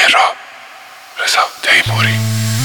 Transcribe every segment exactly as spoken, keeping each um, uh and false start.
مهراب رضا تیموری.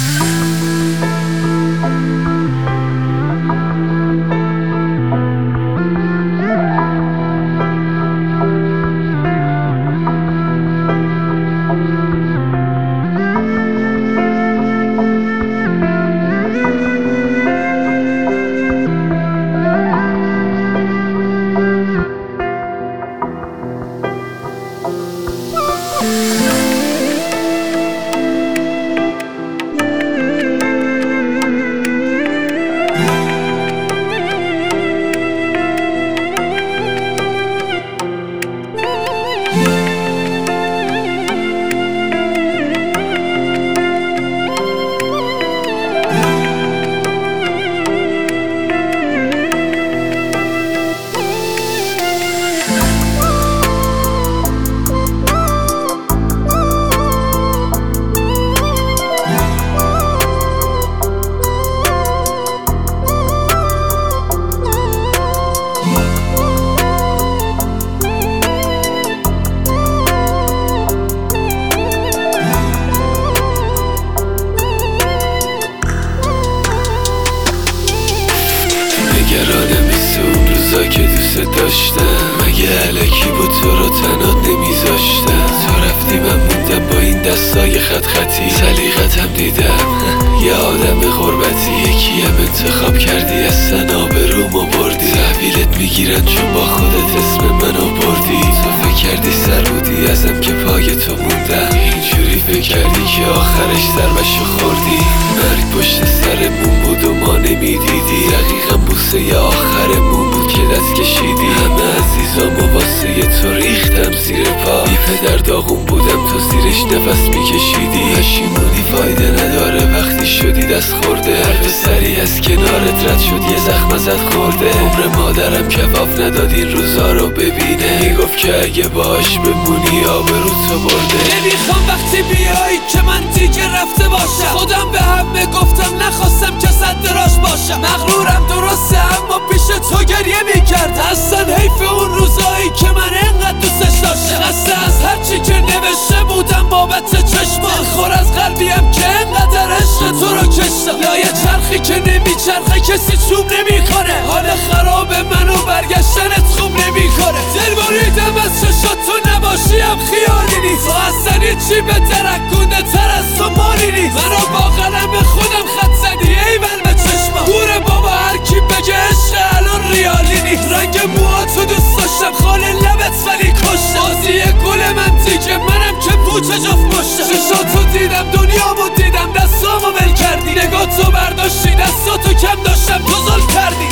نگرانم مثل اون روزا که دوست داشتم، مگه علکی با تو رو تنها نمیذاشتم. تو رفتی من موندم با این دستای خط خطی، سلیقتم دیدم یه آدم غربتی. یکی هم انتخاب کردی اصلا آبرومو بردی، تحویلت میگیرن چون با خودت اسم منو بردی. تو فکر کردی سر بودی ازم که پای تو موندم، اینجوری فکر کردی که آخرش ضربشو خوردی. مرگ پشت سرمون بود و ما نمیدیدی، دقیقا بوسه ی آخرمون بود که دست کشیدی. همه عزیزامو واسه تو ریختم زیر پا، بی پدر داغون بودم تو زیرش نفس میکشیدی. پشیمونی فایده نداره وقتی شدی دست خورده، هر سری از کنارت رد شد یه زخم ازت خورده. عمر مادرم کفاف نداد این روزا رو ببینه، میگفت که اگه باش بمونی آبرو تو برده. نمیخوام وقتی بیایی که من دیگه رفته باشم، خودم به همه گفتم نخواستم که صد راش باشم. مغرورم درسته اما پیش تو گریه میکرد، اصلا حیف اون روزایی که من انقدر دوستش داشتم. خسته از هرچی که نوشته بودم بابت چشمان، خور از قلبیم که انقدر عشق تو رو کشتم. لایه چرخی که نمیچرخه کسی چوب نمیکنه، حال خراب منو برگشتنت خوب نمیکنه. دل بریدم از چشات تو نباشیم خیالی نیست، تو اصلا چی به درکونده تر از تو مالی نیست. منو با قلم خودم خط زدی ایول به چشمم، گوره بابا هر کی بگه عشق الان ریالی نیست. رنگ موهاتو دوست داشتم خال لبت ولی کشتم، بازی گل من دیگه منم که پوچه جفت پشتم. چشاتو دیدم دنیامو دیدم دستامو ول کردی، نگاه تو برداشتی دستاتو کم داشتم تو ظلم کردی.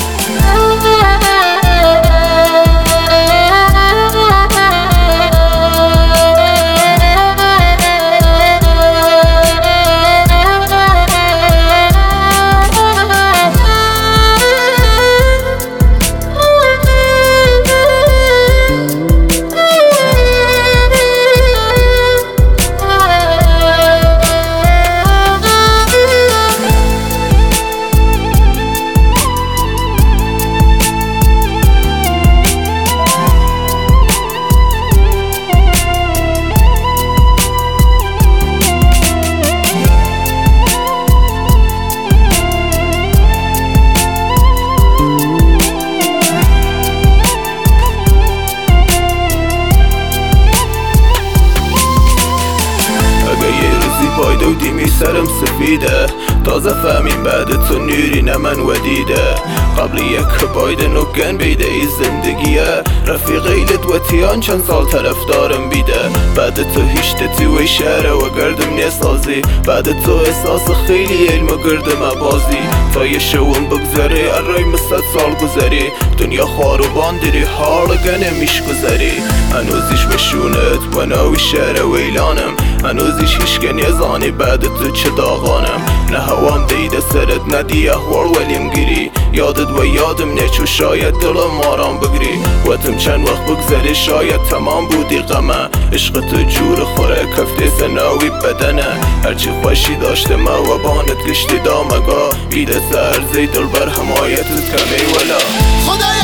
دیمی سرم سفیده، تازه فهمیم بعد تو نیری نه من ودیده. قبل یک باید نگن بیده ای زندگیه، رفیقی لدوتیان چند سال طرفدارم بیده. بعد تو هیچ تتوی شهره و گردم نیسازی، بعد تو احساس خیلی علم گردم بازی. تا یه شون بگذره ارای مستد سال گذری، دنیا خوار و باندری حال گنه میش گذری. هنوزیش مشونت و ناوی شهره ویلانم، هنوزیش هیچ گن یزانی بعد تو چه داغانم. نه هوام دیده سرت ندی احوال ولیم گیری، یادت و یادم نچو شاید دلم آرام بگیری. وقتم چند وقت بگذره شاید تمام بودی غمه، عشق تو جور خوره کفته سناوی بدنه. هرچی خوشی داشته ما و بانت گشتی دامگاه، بیده سر زی دل بر حمایتت کمی ولا. خدای